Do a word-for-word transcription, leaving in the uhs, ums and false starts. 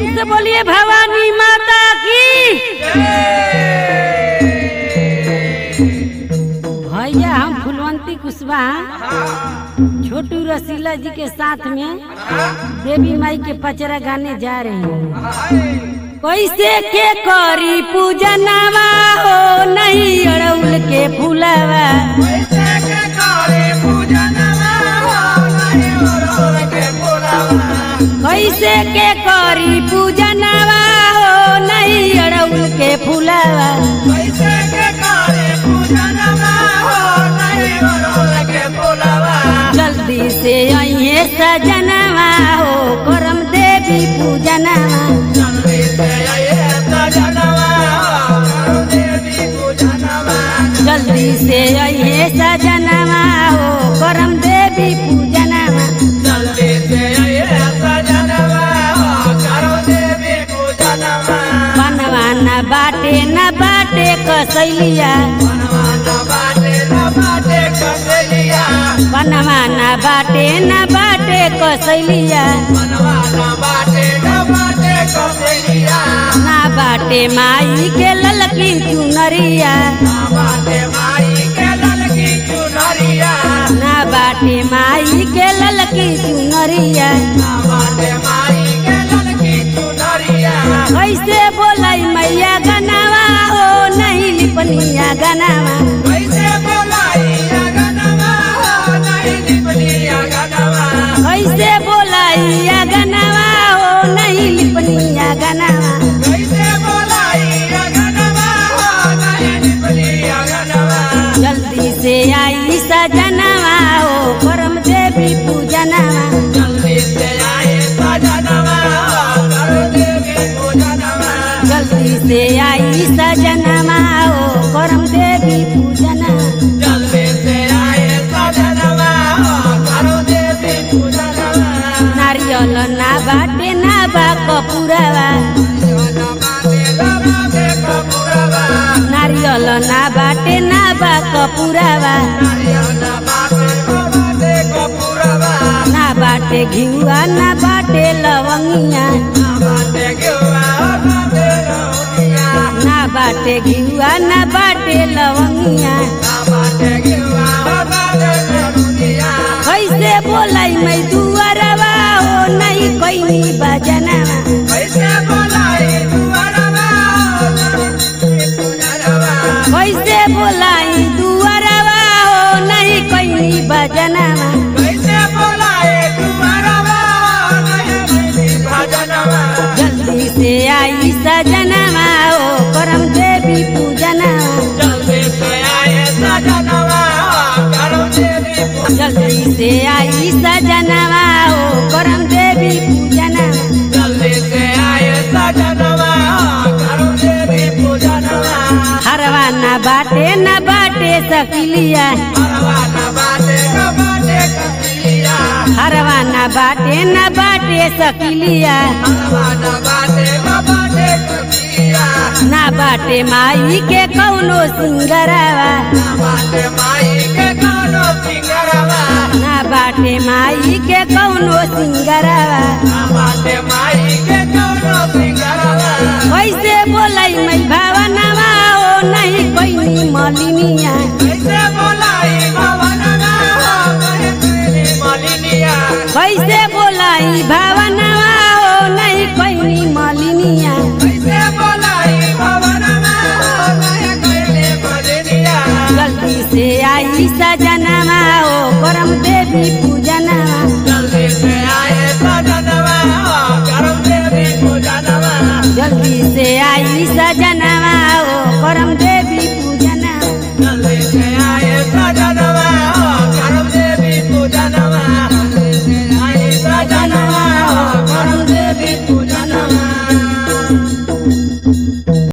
से बोलिए भवानी माता की। भैया हम फुलवंती कुशवाहा छोटू रसीला जी के साथ में देवी माई के पचरा गाने जा रहे हैं। कैसे के करी पूजनवा हो नहीं अड़उल के फूलवा, कैसे के करी पूजनवा हो नहीं अड़उल के फूलवा, कैसे के करी पूजनवा हो नहीं अड़उल के फूलवा, कैसे के करी पूजनवा हो नहीं अड़उल के फूलवा। जल्दी से आइए सजनवा हो करम देवी पूजनवा, जल्दी से आइए सजनवा हो करम देवी पूजनवा, जल्दी से आइए सजनवा हो करम देवी पूजनवा, जल्दी से आइए सजनवा हो करम देवी पूजनवा। बनवा न बाटे न बाटे कसैलिया, बनवा न बाटे न बाटे कसैलिया, बनवा न बाटे न बाटे कसैलिया, बनवा न बाटे न बाटे कसैलिया। ना बाटे माई के ललकी चुनरिया, ना बाटे माई के ललकी चुनरिया, ना बाटे माई के ललकी चुनरिया, ना बाटे माई के ललकी चुनरिया। कैसे बोलाई मैया गनावा हो नहीं लिपनिया गनावा, कैसे बोलाई गनावा हो नहीं लिपनिया गनावा, कैसे बोलाई गनावा हो नहीं लिपनिया गनावा, कैसे बोलाई गनावा हो नहीं लिपनिया गनावा। जल्दी से आई सजनवा हो करम देवी पूजनवा, जल्दी से आई सजनवा हो करम देवी पूजनवा, जल्दी से आई सजनवा हो करम देवी पूजनवा, जल्दी से आई सजनवा हो करम देवी पूजनवा। नारियल ना बाटे ना बा कपूरवा, नारियल ना बाटे ना बा कपूरवा, ना बाटे घिउआ ना बाटे लवंगिया, ना बाटे घिउआ ना बाटे लवंगिया। कैसे बोलाई मैं दुआरवा हो नहीं कोई बजनवा, कैसे बोलाई दुआरवा हो कैसे बोलाई दुआरवा हो नहीं कोई बजनवा, कैसे बोलाई दुआरवा हो नहीं बजनवा। जल्दी से आई सजनवा हो करम देवी पूजनवा, जल्दी से आई सजनवा हो करम देवी पूजनवा, जल्दी से आई सजनवा हो करम देवी पूजनवा, जल्दी से आई सजनवा हो करम देवी पूजनवा। हरवा न बाटे न बाटे सकिलिया, हरवा न बाटे न बाटे सकिलिया, हरवा न बाटे न बाटे सकिलिया, हरवा न बाटे न बाटे सकिलिया। ना बाटे माई के कौनो सिंगरवा, ना बाटे माई के कौनो सिंगरवा, ना बाटे माई के कौनो सिंगरवा, ना बाटे माई के कौनो सिंगरवा। कैसे बोलाई मैं भवनवा हो नहीं कोई मलिनिया, कैसे बोलाई भवनवा हो नहीं कोई मलिनिया, कैसे बोलाई भवनवा हो नहीं कोई मलिनिया, कैसे बोलाई भवनवा हो नहीं कोई मलिनिया। जल्दी से आई सजनवा हो करम देवी पूजनवा, जल्दी से आई सजनवा हो करम देवी पूजनवा, जल्दी से आई सजनवा